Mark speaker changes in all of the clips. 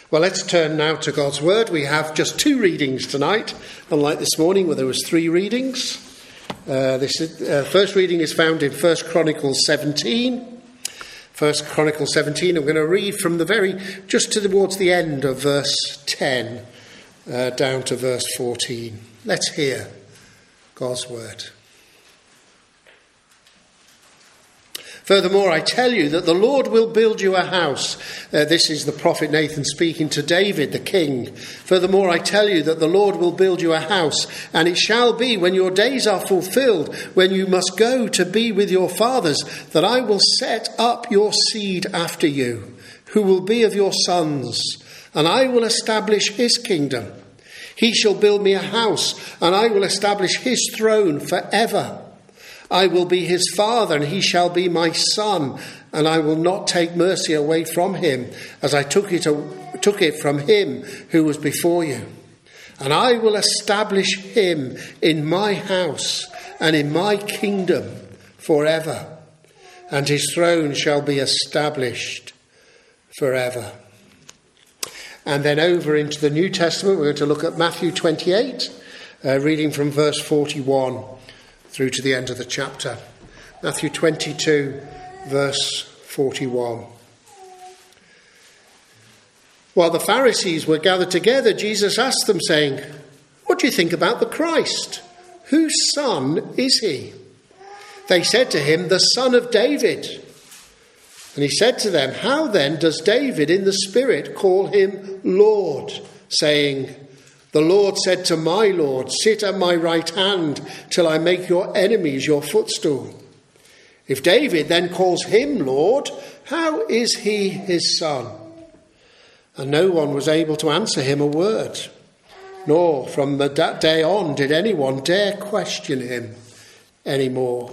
Speaker 1: Well, let's turn now to God's Word. We have just 2 readings tonight, unlike this morning where there was 3 readings. First reading is found in 1 Chronicles 17. 1 Chronicles 17, I'm going to read from just towards the end of verse 10, down to verse 14. Let's hear God's Word. Furthermore, I tell you that the Lord will build you a house. This is the prophet Nathan speaking to David, the king. Furthermore, I tell you that the Lord will build you a house, and it shall be when your days are fulfilled, when you must go to be with your fathers, that I will set up your seed after you, who will be of your sons, and I will establish his kingdom. He shall build me a house, and I will establish his throne forever. I will be his father, and he shall be my son, and I will not take mercy away from him, as I took it from him who was before you. And I will establish him in my house and in my kingdom forever, and his throne shall be established forever. And then over into the New Testament, we're going to look at Matthew 28, reading from verse 41. Through to the end of the chapter. Matthew 22, verse 41. While the Pharisees were gathered together, Jesus asked them, saying, "What do you think about the Christ? Whose son is he?" They said to him, "The son of David." And he said to them, "How then does David in the Spirit call him Lord, saying, 'The Lord said to my Lord, sit at my right hand till I make your enemies your footstool'? If David then calls him Lord, how is he his son?" And no one was able to answer him a word, nor from that day on did anyone dare question him anymore.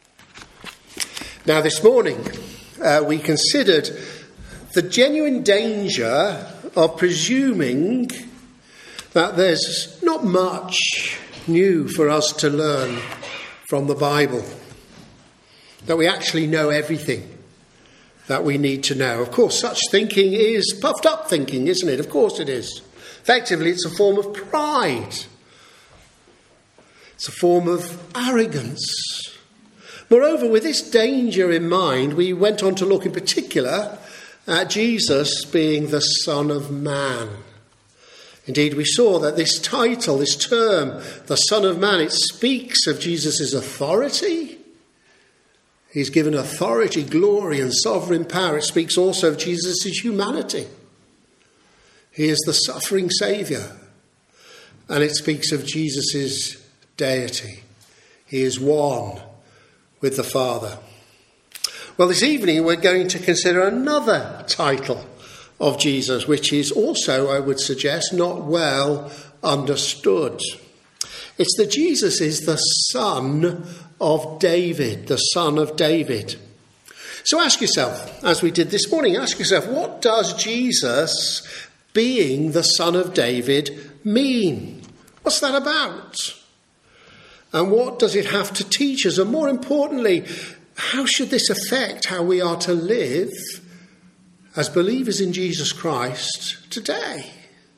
Speaker 1: Now this morning we considered the genuine danger of presuming that there's not much new for us to learn from the Bible, that we actually know everything that we need to know. Of course, such thinking is puffed up thinking, isn't it? Of course it is. Effectively, it's a form of pride. It's a form of arrogance. Moreover, with this danger in mind, we went on to look in particular at Jesus being the Son of Man. Indeed, we saw that this title, this term, the Son of Man, it speaks of Jesus' authority. He's given authority, glory and sovereign power. It speaks also of Jesus' humanity. He is the suffering Saviour. And it speaks of Jesus' deity. He is one with the Father. Well, this evening we're going to consider another title of Jesus, which is also, I would suggest, not well understood. It's that Jesus is the Son of David, the Son of David. So ask yourself, as we did this morning, ask yourself, what does Jesus being the Son of David mean? What's that about? And what does it have to teach us? And more importantly, how should this affect how we are to live as believers in Jesus Christ today?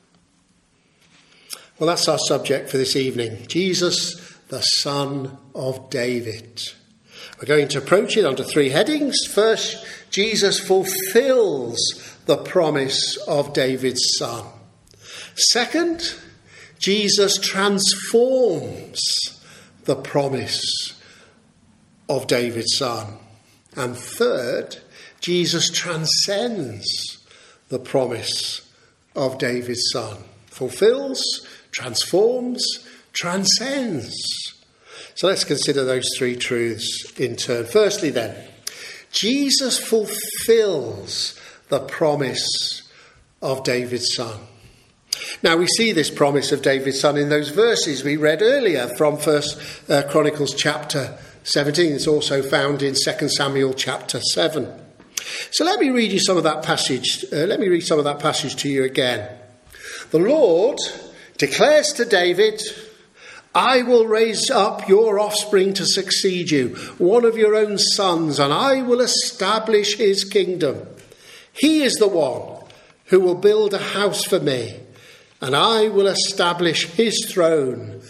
Speaker 1: Well, that's our subject for this evening. Jesus, the Son of David. We're going to approach it under 3 headings. First, Jesus fulfills the promise of David's Son. Second, Jesus transforms the promise of David's Son. And third, Jesus transcends the promise of David's Son. Fulfills, transforms, transcends. So let's consider those 3 truths in turn. Firstly then, Jesus fulfills the promise of David's Son. Now we see this promise of David's Son in those verses we read earlier from 1 Chronicles chapter 17. It's also found in 2 Samuel chapter 7. So let me read you some of that passage. Let me read some of that passage to you again. The Lord declares to David, "I will raise up your offspring to succeed you, one of your own sons, and I will establish his kingdom. He is the one who will build a house for me, and I will establish his throne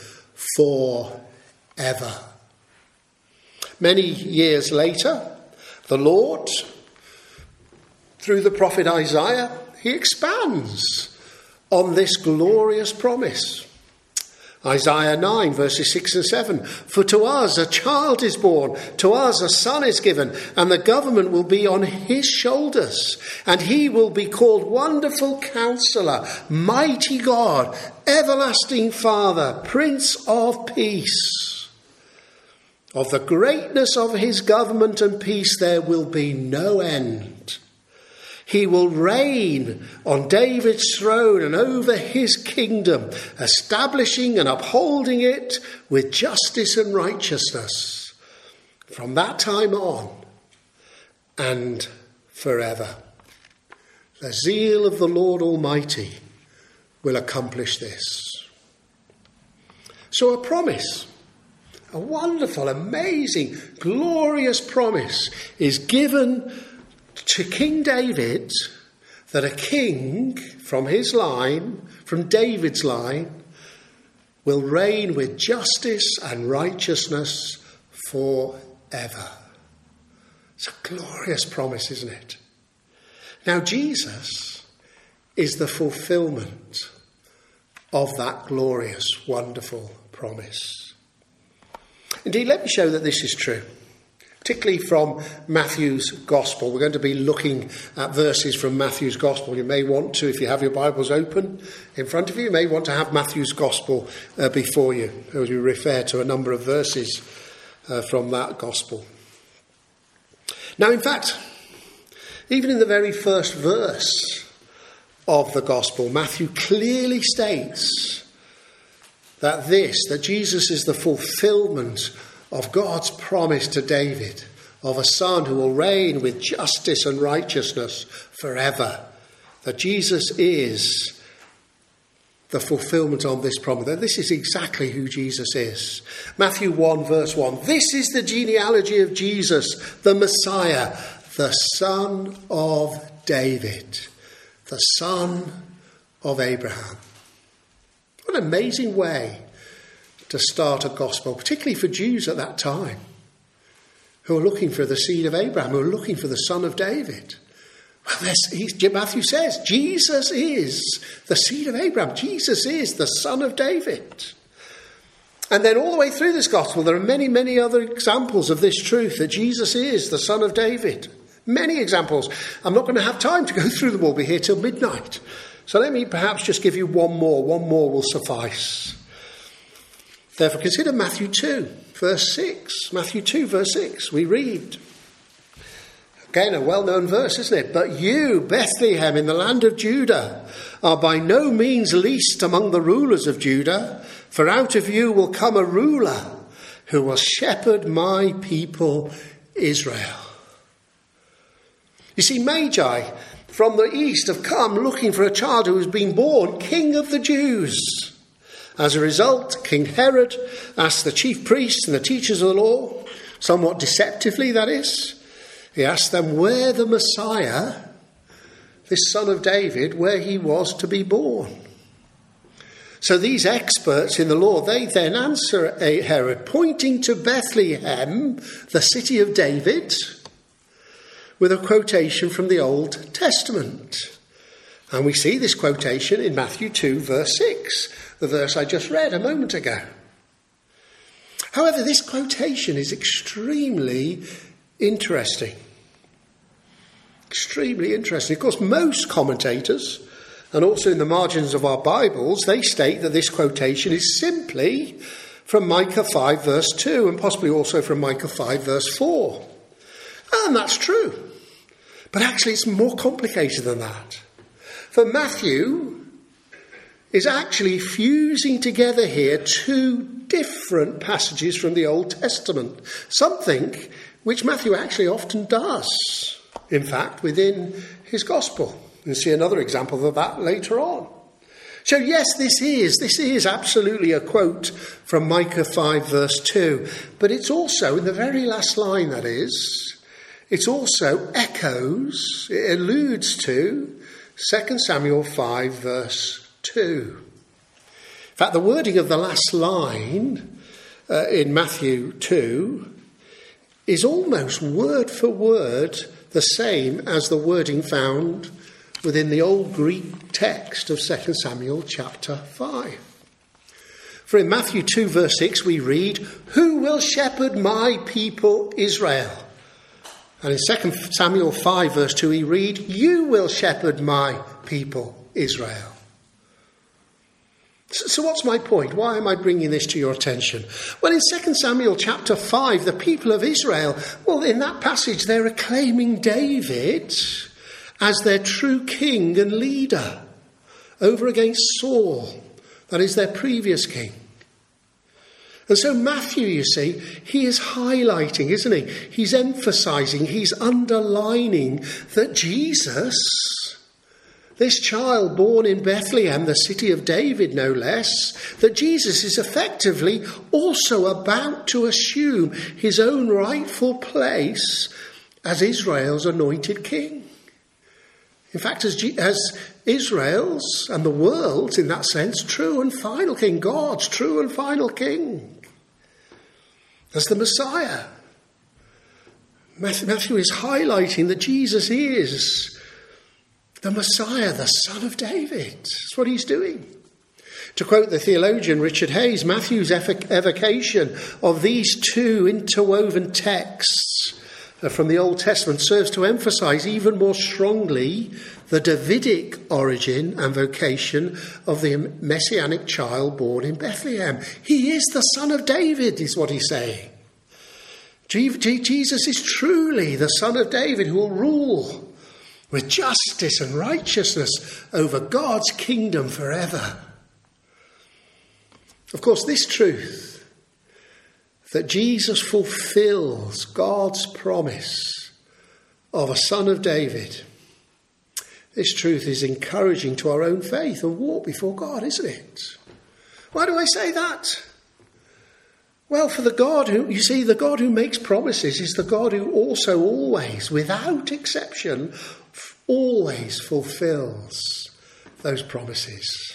Speaker 1: forever. Many years later, the Lord, through the prophet Isaiah, he expands on this glorious promise. Isaiah 9 verses 6 and 7. For to us a child is born, to us a son is given, and the government will be on his shoulders. And he will be called Wonderful Counselor, Mighty God, Everlasting Father, Prince of Peace. Of the greatness of his government and peace there will be no end. He will reign on David's throne and over his kingdom, establishing and upholding it with justice and righteousness from that time on and forever. The zeal of the Lord Almighty will accomplish this. So a promise, a wonderful, amazing, glorious promise is given to King David, that a king from his line, from David's line, will reign with justice and righteousness forever. It's a glorious promise, isn't it? Now, Jesus is the fulfillment of that glorious, wonderful promise. Indeed, let me show that this is true. Particularly from Matthew's Gospel. We're going to be looking at verses from Matthew's Gospel. You may want to, if you have your Bibles open in front of you, you may want to have Matthew's Gospel before you, as we refer to a number of verses from that Gospel. Now, in fact, even in the very first verse of the Gospel, Matthew clearly states that Jesus is the fulfillment of God's promise to David of a son who will reign with justice and righteousness forever. That Jesus is the fulfillment of this promise. That this is exactly who Jesus is. Matthew 1 verse 1. This is the genealogy of Jesus, the Messiah, the son of David, the son of Abraham. What an amazing way to start a gospel, particularly for Jews at that time, who are looking for the seed of Abraham, who are looking for the son of David. Well, Matthew says, Jesus is the seed of Abraham. Jesus is the son of David. And then all the way through this gospel, there are many, many other examples of this truth, that Jesus is the son of David. Many examples. I'm not going to have time to go through them all. We'll be here till midnight. So let me perhaps just give you one more. One more will suffice. Therefore, consider Matthew 2, verse 6. Matthew 2, verse 6, we read. Again, a well-known verse, isn't it? But you, Bethlehem, in the land of Judah, are by no means least among the rulers of Judah, for out of you will come a ruler who will shepherd my people Israel. You see, Magi from the east have come looking for a child who has been born King of the Jews. As a result, King Herod asked the chief priests and the teachers of the law, somewhat deceptively that is, he asked them where the Messiah, this son of David, where he was to be born. So these experts in the law, they then answer Herod, pointing to Bethlehem, the city of David, with a quotation from the Old Testament. And we see this quotation in Matthew 2, verse 6, the verse I just read a moment ago. However, this quotation is extremely interesting. Extremely interesting. Of course, most commentators, and also in the margins of our Bibles, they state that this quotation is simply from Micah 5, verse 2, and possibly also from Micah 5, verse 4. And that's true. But actually, it's more complicated than that. For Matthew is actually fusing together here two different passages from the Old Testament. Something which Matthew actually often does, in fact, within his gospel. You'll see another example of that later on. So yes, this is absolutely a quote from Micah 5 verse 2. But it's also, in the very last line that is, it also echoes, it alludes to 2 Samuel 5 verse 2. In fact, the wording of the last line in Matthew 2 is almost word for word the same as the wording found within the old Greek text of 2 Samuel chapter 5. For in Matthew 2 verse 6 we read, "Who will shepherd my people Israel?" And in 2 Samuel 5 verse 2 we read, "You will shepherd my people Israel." So what's my point? Why am I bringing this to your attention? Well, in 2 Samuel chapter 5, the people of Israel, well, in that passage, they're acclaiming David as their true king and leader over against Saul, that is their previous king. And so Matthew, you see, he is highlighting, isn't he? He's emphasizing, he's underlining that Jesus, this child born in Bethlehem, the city of David no less, that Jesus is effectively also about to assume his own rightful place as Israel's anointed king. In fact, as Israel's and the world's, in that sense, true and final king, God's true and final king, as the Messiah. Matthew is highlighting that Jesus is the Messiah, the Son of David. That's what he's doing. To quote the theologian Richard Hayes, Matthew's evocation of these two interwoven texts from the Old Testament serves to emphasize even more strongly the Davidic origin and vocation of the messianic child born in Bethlehem. He is the Son of David, is what he's saying. Jesus is truly the Son of David who will rule with justice and righteousness over God's kingdom forever. Of course, this truth, that Jesus fulfills God's promise of a Son of David, this truth is encouraging to our own faith and walk before God, isn't it? Why do I say that? Well, for the God who makes promises is the God who also always, without exception, always fulfills those promises.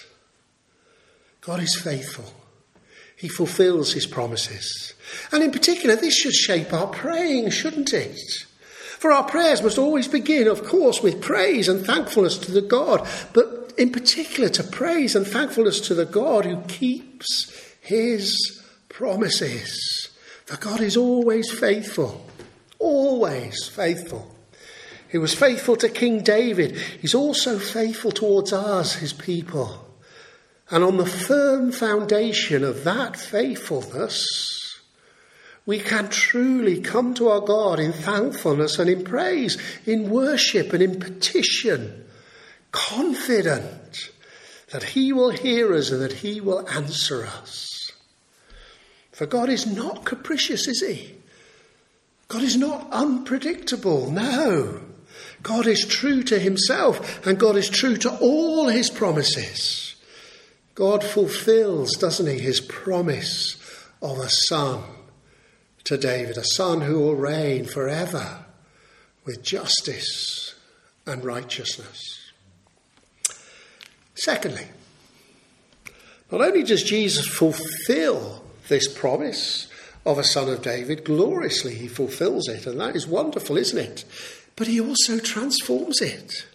Speaker 1: God is faithful. He fulfills his promises. And in particular, this should shape our praying, shouldn't it? For our prayers must always begin, of course, with praise and thankfulness to the God, but in particular to praise and thankfulness to the God who keeps his promises. For God is always faithful. Always faithful. He was faithful to King David. He's also faithful towards us, his people. And on the firm foundation of that faithfulness, we can truly come to our God in thankfulness and in praise, in worship and in petition, confident that he will hear us and that he will answer us. For God is not capricious, is he? God is not unpredictable, no. God is true to himself and God is true to all his promises. God fulfills, doesn't he, his promise of a son to David, a son who will reign forever with justice and righteousness. Secondly, not only does Jesus fulfill this promise of a son of David, gloriously he fulfills it, and that is wonderful, isn't it? But he also transforms it.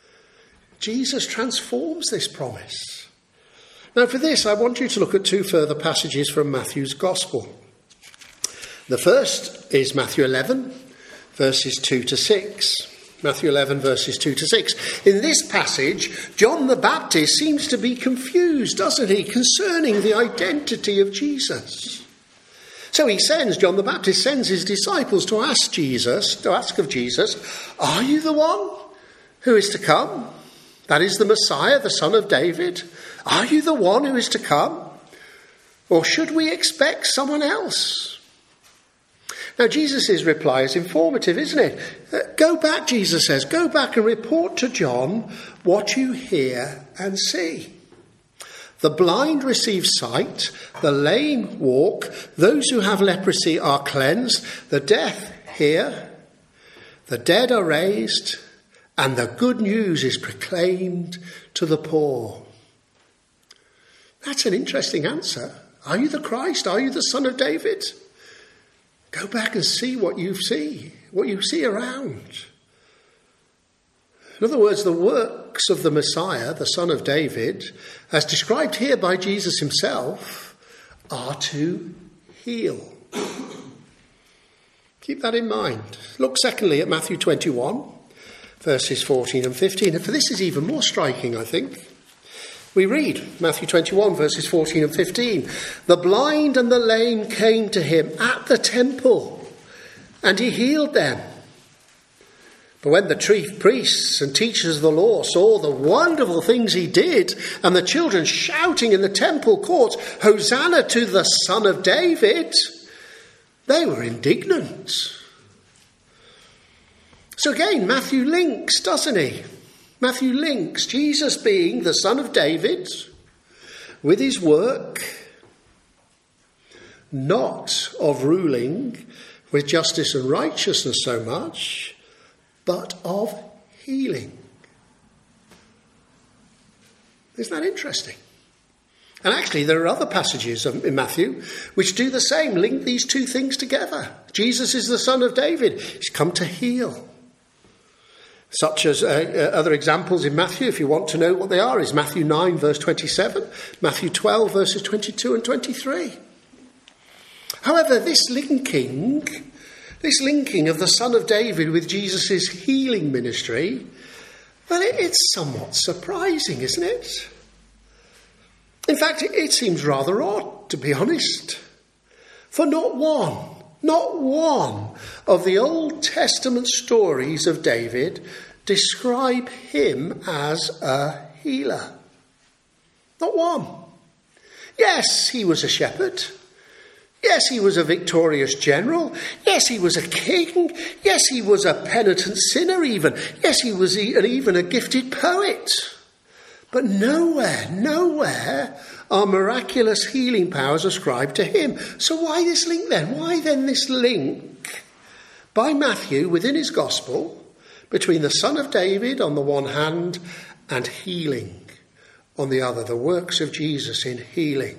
Speaker 1: Jesus transforms this promise. Now for this, I want you to look at two further passages from Matthew's Gospel. The first is Matthew 11, verses 2 to 6. Matthew 11, verses 2 to 6. In this passage, John the Baptist seems to be confused, doesn't he, concerning the identity of Jesus. So John the Baptist sends his disciples to ask of Jesus, "Are you the one who is to come? That is the Messiah, the Son of David? Are you the one who is to come? Or should we expect someone else?" Now, Jesus' reply is informative, isn't it? Go back, Jesus says, go back and report to John what you hear and see. The blind receive sight, the lame walk, those who have leprosy are cleansed, the deaf hear, the dead are raised, and the good news is proclaimed to the poor. That's an interesting answer. Are you the Christ? Are you the Son of David? Go back and see what you see around. In other words, the works of the Messiah, the Son of David, as described here by Jesus himself, are to heal. Keep that in mind. Look secondly at Matthew 21, verses 14 and 15. And for this is even more striking, I think. We read Matthew 21, verses 14 and 15. The blind and the lame came to him at the temple, and he healed them. But when the chief priests and teachers of the law saw the wonderful things he did, and the children shouting in the temple courts, Hosanna to the Son of David, they were indignant. So again, Matthew links, doesn't he? Matthew links Jesus being the Son of David with his work, not of ruling with justice and righteousness so much, but of healing. Isn't that interesting? And actually, there are other passages in Matthew which do the same, link these two things together. Jesus is the Son of David. He's come to heal. Such as other examples in Matthew, if you want to know what they are, is Matthew 9, verse 27, Matthew 12, verses 22 and 23. However, this linking of the Son of David with Jesus' healing ministry, well, it's somewhat surprising, isn't it? In fact, it seems rather odd, to be honest. For not one of the Old Testament stories of David describe him as a healer. Not one. Yes, he was a shepherd. Yes, he was a victorious general. Yes, he was a king. Yes, he was a penitent sinner even. Yes, he was even a gifted poet. But nowhere are miraculous healing powers ascribed to him. So why this link then? Why then this link by Matthew within his gospel between the Son of David on the one hand and healing on the other, the works of Jesus in healing?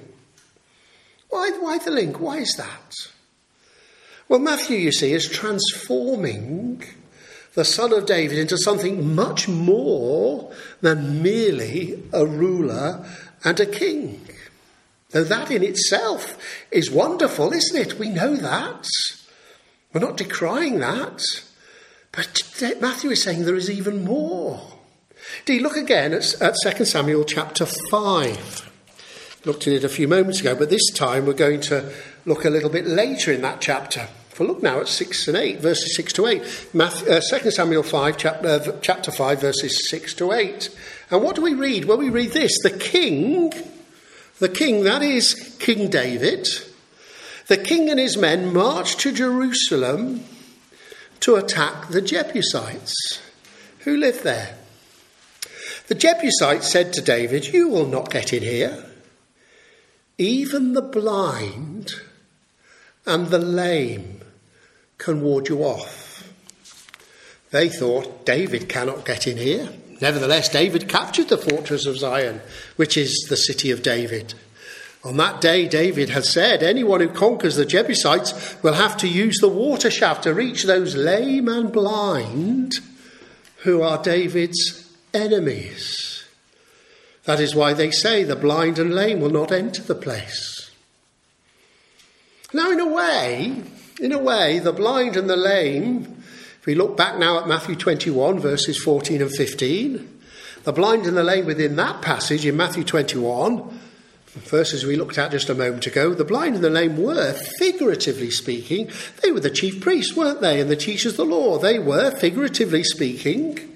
Speaker 1: Why the link? Why is that? Well, Matthew, you see, is transforming the Son of David into something much more than merely a ruler and a king. Though that in itself is wonderful, isn't it? We know that. We're not decrying that. But Matthew is saying there is even more. Do you look again at 2 Samuel chapter 5? Looked at it a few moments ago, but this time we're going to look a little bit later in that chapter. Well, look now at 6 and 8, verses 6 to 8. 2 Samuel 5, chapter 5, verses 6 to 8. And what do we read? Well, we read this. The king, that is King David, the king and his men marched to Jerusalem to attack the Jebusites who lived there. The Jebusites said to David, "You will not get in here. Even the blind and the lame can ward you off." They thought, David cannot get in here. Nevertheless, David captured the fortress of Zion, which is the city of David. On that day, David had said, anyone who conquers the Jebusites will have to use the water shaft to reach those lame and blind who are David's enemies. That is why they say the blind and lame will not enter the place. Now, in a way, the blind and the lame, if we look back now at Matthew 21, verses 14 and 15, the blind and the lame within that passage in Matthew 21, verses we looked at just a moment ago, the blind and the lame were, figuratively speaking, they were the chief priests, weren't they, and the teachers of the law. They were, figuratively speaking,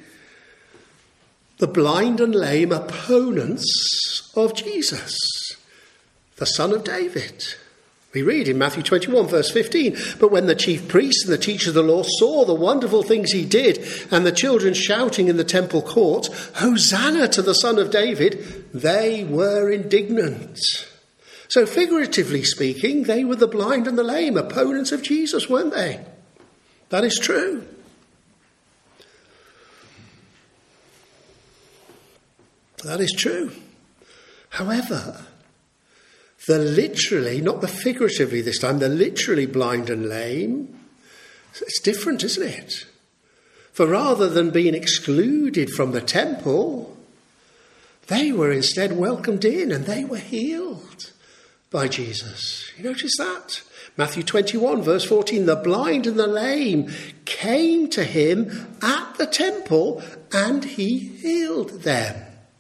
Speaker 1: the blind and lame opponents of Jesus, the Son of David. We read in Matthew 21, verse 15, but when the chief priests and the teachers of the law saw the wonderful things he did, and the children shouting in the temple courts, Hosanna to the Son of David, they were indignant. So figuratively speaking, they were the blind and the lame, opponents of Jesus, weren't they? That is true. That is true. However, the literally, not the figuratively this time, the literally blind and lame, it's different, isn't it? For rather than being excluded from the temple, they were instead welcomed in and they were healed by Jesus. You notice that? Matthew 21 verse 14, the blind and the lame came to him at the temple and he healed them.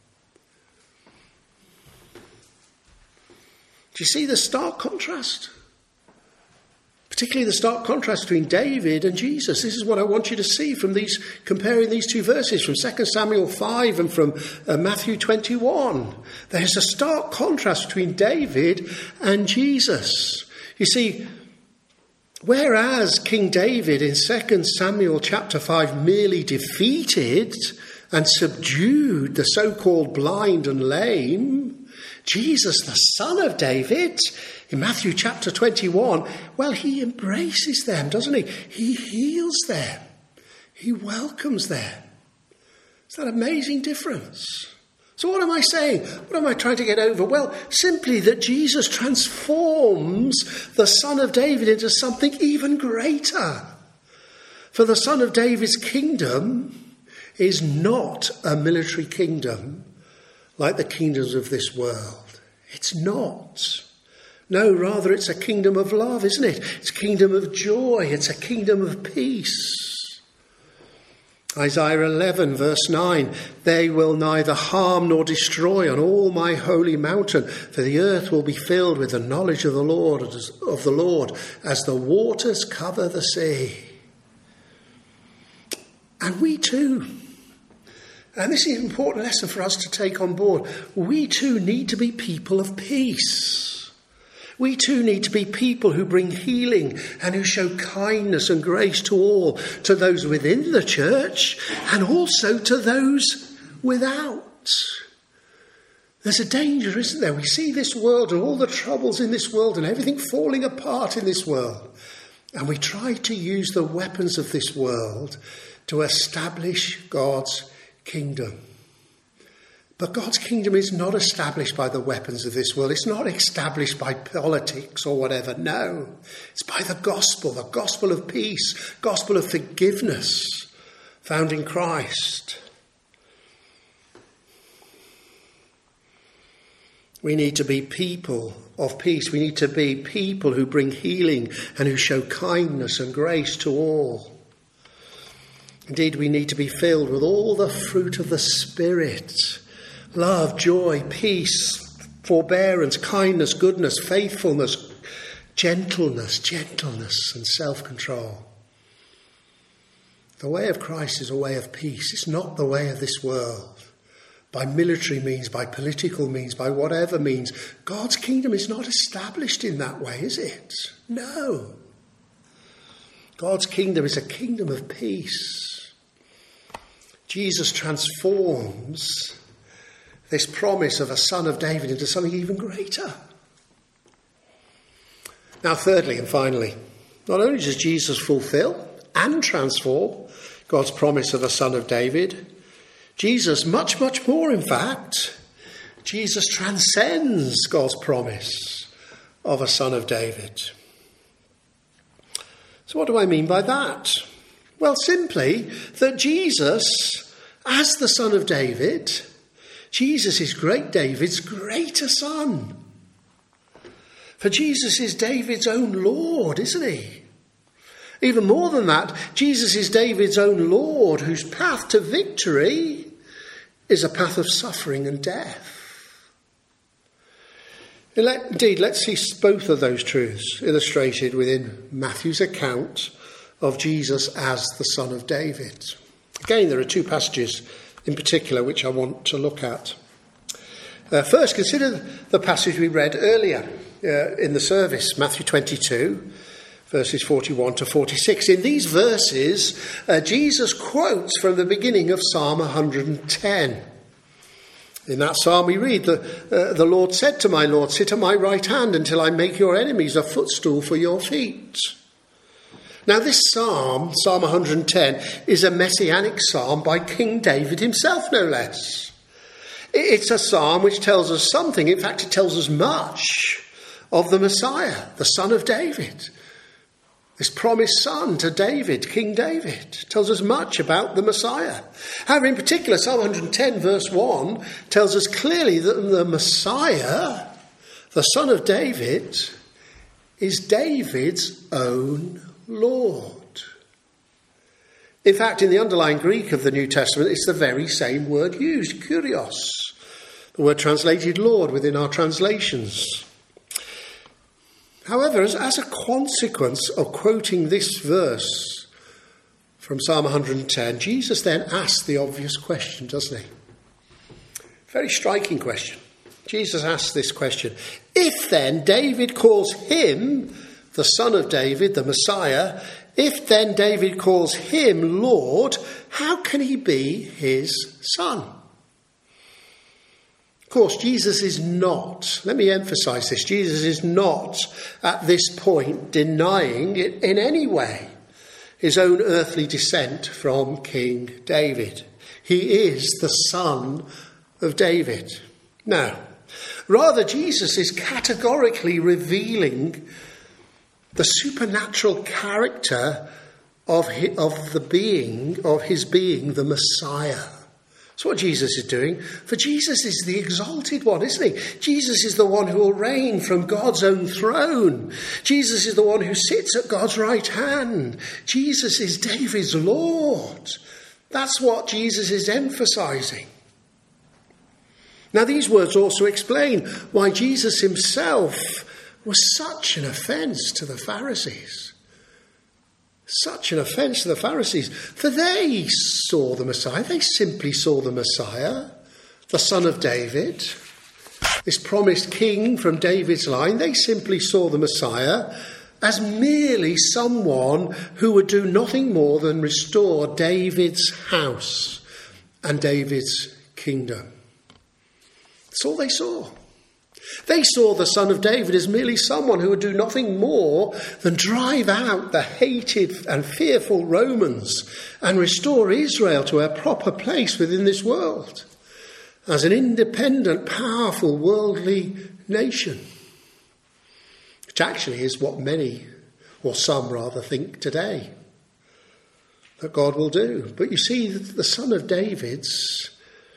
Speaker 1: Do you see the stark contrast? Particularly the stark contrast between David and Jesus. This is what I want you to see from these, comparing these two verses from 2 Samuel 5 and from Matthew 21. There's a stark contrast between David and Jesus. You see, whereas King David in 2 Samuel chapter 5 merely defeated and subdued the so-called blind and lame, Jesus, the son of David, in Matthew chapter 21, well, he embraces them, doesn't he? He heals them. He welcomes them. It's that amazing difference. So what am I saying? What am I trying to get over? Well, simply that Jesus transforms the son of David into something even greater. For the son of David's kingdom is not a military kingdom like the kingdoms of this world. It's not. No, rather it's a kingdom of love, isn't it? It's a kingdom of joy. It's a kingdom of peace. Isaiah 11 verse 9, they will neither harm nor destroy on all my holy mountain, for the earth will be filled with the knowledge of the Lord as the waters cover the sea. And we too, and this is an important lesson for us to take on board, we too need to be people of peace. We too need to be people who bring healing and who show kindness and grace to all, to those within the church and also to those without. There's a danger, isn't there? We see this world and all the troubles in this world and everything falling apart in this world. And we try to use the weapons of this world to establish God's kingdom. But God's kingdom is not established by the weapons of this world. It's not established by politics or whatever. No, it's by the gospel of peace, gospel of forgiveness found in Christ. We need to be people of peace. We need to be people who bring healing and who show kindness and grace to all. Indeed, we need to be filled with all the fruit of the Spirit. Love, joy, peace, forbearance, kindness, goodness, faithfulness, gentleness, and self-control. The way of Christ is a way of peace. It's not the way of this world. By military means, by political means, by whatever means. God's kingdom is not established in that way, is it? No. God's kingdom is a kingdom of peace. Jesus transforms this promise of a son of David into something even greater. Now, thirdly and finally, not only does Jesus fulfill and transform God's promise of a son of David, Jesus, much, much more in fact, Jesus transcends God's promise of a son of David. So what do I mean by that? Well, simply that Jesus, as the son of David, Jesus is great David's greater son. For Jesus is David's own Lord, isn't he? Even more than that, Jesus is David's own Lord, whose path to victory is a path of suffering and death. Indeed, let's see both of those truths illustrated within Matthew's account of Jesus as the son of David. Again, there are two passages in particular which I want to look at. First, consider the passage we read earlier in the service, Matthew 22, verses 41 to 46. In these verses, Jesus quotes from the beginning of Psalm 110. In that psalm we read, the Lord said to my Lord, sit at my right hand until I make your enemies a footstool for your feet. Now this psalm, Psalm 110, is a messianic psalm by King David himself, no less. It's a psalm which tells us something. In fact, it tells us much of the Messiah, the son of David. This promised son to David, King David, tells us much about the Messiah. However, in particular, Psalm 110 verse 1 tells us clearly that the Messiah, the son of David, is David's own Lord. In fact, in the underlying Greek of the New Testament, it's the very same word used, kurios, the word translated Lord within our translations. However, as a consequence of quoting this verse from Psalm 110, Jesus then asks the obvious question, doesn't he? Very striking question. Jesus asks this question. If then David calls him the son of David, the Messiah, if then David calls him Lord, how can he be his son? Of course, Jesus is not, let me emphasize this, Jesus is not at this point denying it in any way his own earthly descent from King David. He is the son of David. No, rather Jesus is categorically revealing the supernatural character of his being, the Messiah. That's what Jesus is doing. For Jesus is the exalted one, isn't he? Jesus is the one who will reign from God's own throne. Jesus is the one who sits at God's right hand. Jesus is David's Lord. That's what Jesus is emphasizing. Now, these words also explain why Jesus himself was such an offence to the Pharisees. Such an offence to the Pharisees. For they saw the Messiah. They simply saw the Messiah, the son of David, this promised king from David's line. They simply saw the Messiah as merely someone who would do nothing more than restore David's house and David's kingdom. That's all they saw. They saw the son of David as merely someone who would do nothing more than drive out the hated and fearful Romans and restore Israel to a proper place within this world as an independent, powerful, worldly nation. Which actually is what many, or some rather, think today that God will do. But you see, the son of David's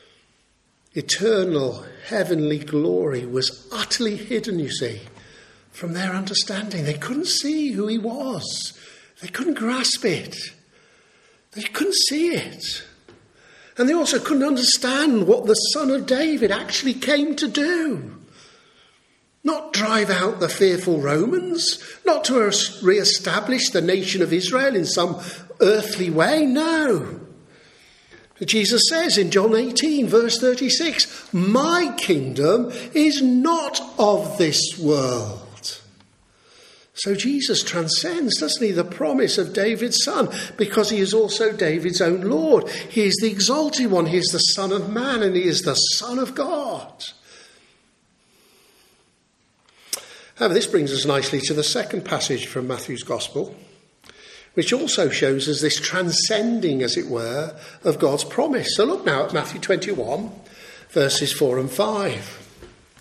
Speaker 1: eternal heavenly glory was utterly hidden, you see, from their understanding. They couldn't see who he was. They couldn't grasp it. They couldn't see it. And they also couldn't understand what the son of David actually came to do. Not drive out the fearful Romans, not to re-establish the nation of Israel in some earthly way, no. Jesus says in John 18, verse 36, my kingdom is not of this world. So Jesus transcends, doesn't he, the promise of David's son, because he is also David's own Lord. He is the exalted one, he is the Son of Man, and he is the Son of God. However, this brings us nicely to the second passage from Matthew's Gospel, which also shows us this transcending, as it were, of God's promise. So look now at Matthew 21, verses 4 and 5.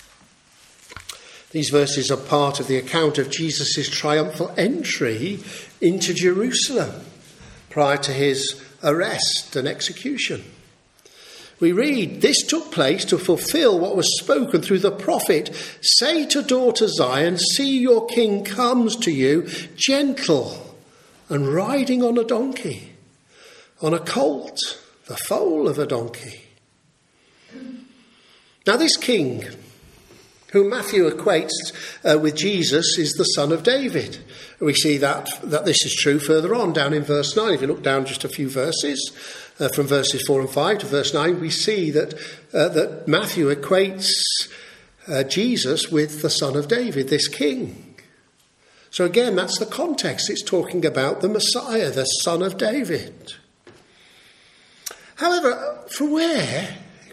Speaker 1: These verses are part of the account of Jesus' triumphal entry into Jerusalem prior to his arrest and execution. We read, this took place to fulfill what was spoken through the prophet. Say to daughter Zion, see your king comes to you, gentle and riding on a donkey, on a colt, the foal of a donkey. Now this king, whom Matthew equates with Jesus, is the son of David. We see that this is true further on, down in verse 9. If you look down just a few verses, from verses 4 and 5 to verse 9, we see that Matthew equates Jesus with the son of David, this king. So again, that's the context. It's talking about the Messiah, the son of David. However, from where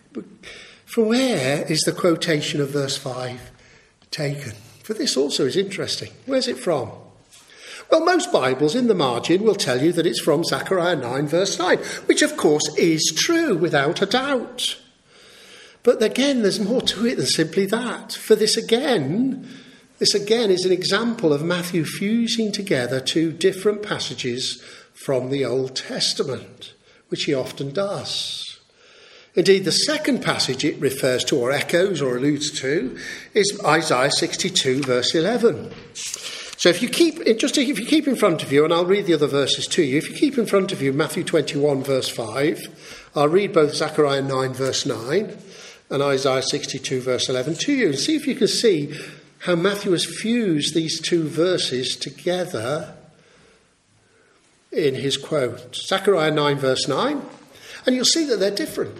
Speaker 1: is the quotation of verse 5 taken? For this also is interesting. Where's it from? Well, most Bibles in the margin will tell you that it's from Zechariah 9, verse 9, which of course is true without a doubt. But again, there's more to it than simply that. For this again is an example of Matthew fusing together two different passages from the Old Testament, which he often does. Indeed, the second passage it refers to or echoes or alludes to is Isaiah 62 verse 11. So if you keep in front of you, and I'll read the other verses to you, if you keep in front of you Matthew 21 verse 5, I'll read both Zechariah 9 verse 9 and Isaiah 62 verse 11 to you, and see if you can see how Matthew has fused these two verses together in his quote. Zechariah 9 verse 9, and you'll see that they're different.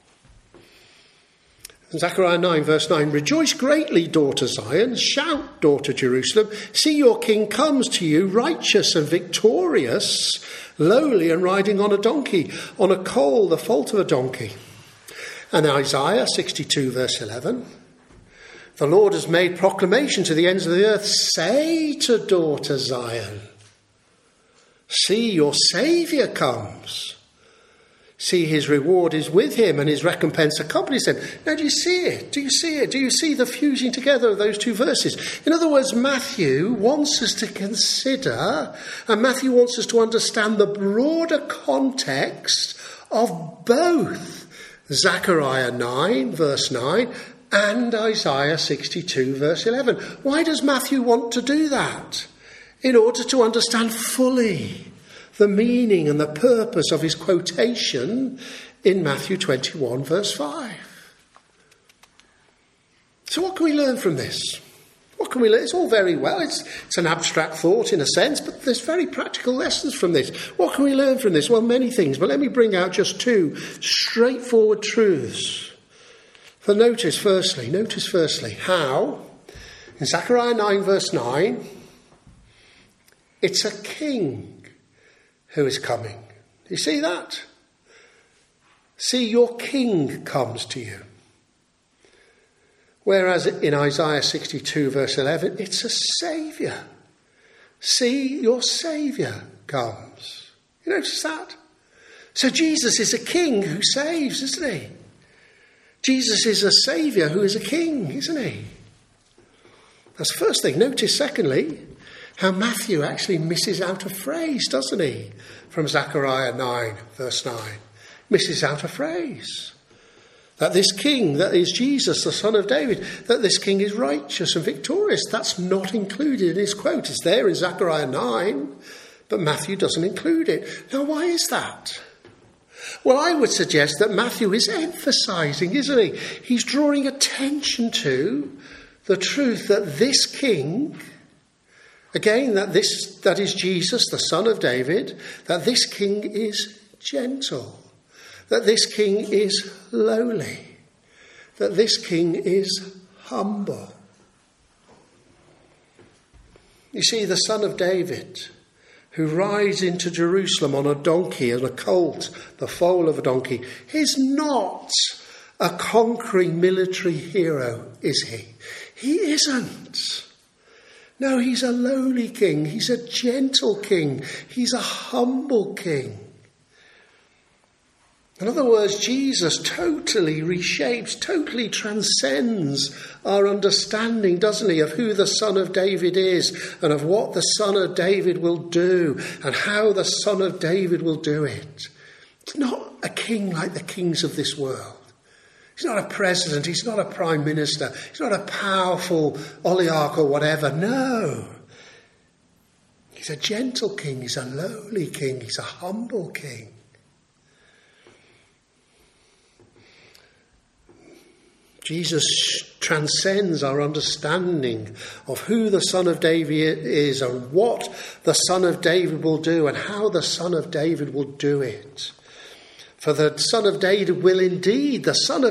Speaker 1: Zechariah 9 verse 9, "Rejoice greatly, daughter Zion, shout, daughter Jerusalem, see your king comes to you, righteous and victorious, lowly and riding on a donkey, on a colt, the foal of a donkey." And Isaiah 62 verse 11, "The Lord has made proclamation to the ends of the earth, say to daughter Zion, see your Saviour comes. See, his reward is with him and his recompense accompanies him." Now, do you see it? Do you see it? Do you see the fusing together of those two verses? In other words, Matthew wants us to consider, and Matthew wants us to understand the broader context of both Zechariah 9 verse 9 and Isaiah 62 verse 11. Why does Matthew want to do that? In order to understand fully the meaning and the purpose of his quotation in Matthew 21 verse 5. So what can we learn from this? What can we learn? It's all very well. It's an abstract thought in a sense, but there's very practical lessons from this. What can we learn from this? Well, many things, but let me bring out just two straightforward truths. For notice firstly how in Zechariah 9 verse 9, it's a king who is coming. Do you see that? See, your king comes to you. Whereas in Isaiah 62 verse 11, it's a saviour. See, your saviour comes. You notice that? So Jesus is a king who saves, isn't he? Jesus is a saviour who is a king, isn't he? That's the first thing. Notice, secondly, how Matthew actually misses out a phrase, doesn't he? From Zechariah 9, verse 9. Misses out a phrase. That this king, that is Jesus, the son of David, that this king is righteous and victorious. That's not included in his quote. It's there in Zechariah 9, but Matthew doesn't include it. Now, why is that? Well, I would suggest that Matthew is emphasising, isn't he? He's drawing attention to the truth that this king, again, that is Jesus, the son of David, that this king is gentle, that this king is lowly, that this king is humble. You see, the son of David, who rides into Jerusalem on a donkey and a colt, the foal of a donkey, is not a conquering military hero, is he? He isn't. No, he's a lowly king. He's a gentle king. He's a humble king. In other words, Jesus totally reshapes, totally transcends our understanding, doesn't he, of who the Son of David is and of what the Son of David will do and how the Son of David will do it. He's not a king like the kings of this world. He's not a president. He's not a prime minister. He's not a powerful oligarch or whatever. No. He's a gentle king. He's a lowly king. He's a humble king. Jesus transcends our understanding of who the Son of David is and what the Son of David will do and how the Son of David will do it. For the Son of David will indeed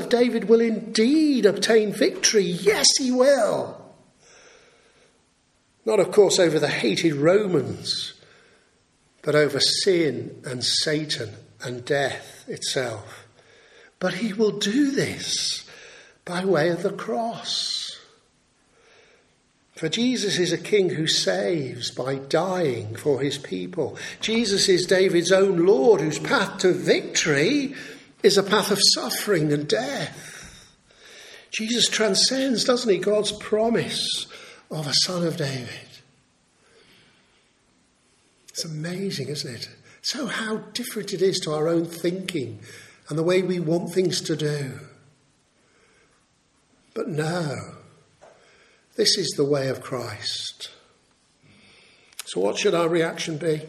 Speaker 1: obtain victory. Yes, he will. Not, of course, over the hated Romans, but over sin and Satan and death itself. But he will do this by way of the cross. For Jesus is a king who saves by dying for his people. Jesus is David's own Lord, whose path to victory is a path of suffering and death. Jesus transcends, doesn't he, God's promise of a son of David. It's amazing, isn't it? So how different it is to our own thinking and the way we want things to do. But no, this is the way of Christ. So what should our reaction be?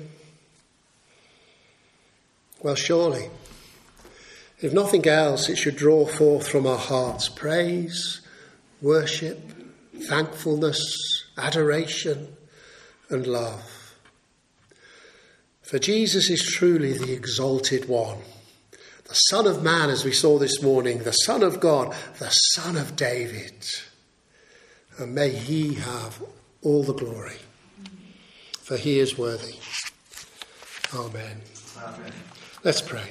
Speaker 1: Well, surely, if nothing else, it should draw forth from our hearts praise, worship, thankfulness, adoration, and love. For Jesus is truly the exalted one, the Son of Man, as we saw this morning, the Son of God, the Son of David. And may he have all the glory, for he is worthy. Amen. Amen. Let's pray.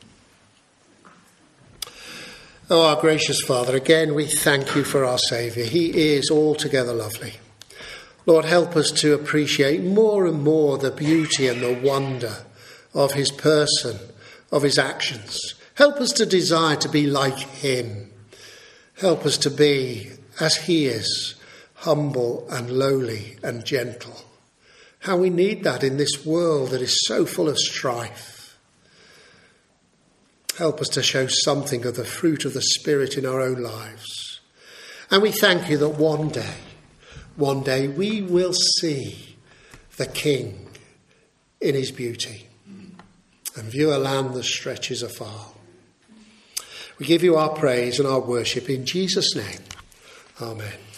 Speaker 1: Oh, our gracious Father, again we thank you for our Saviour. He is altogether lovely. Lord, help us to appreciate more and more the beauty and the wonder of his person, of his actions. Help us to desire to be like him. Help us to be, as he is, humble and lowly and gentle. How we need that in this world that is so full of strife. Help us to show something of the fruit of the Spirit in our own lives. And we thank you that one day we will see the King in his beauty and view a land that stretches afar. We give you our praise and our worship in Jesus' name. Amen.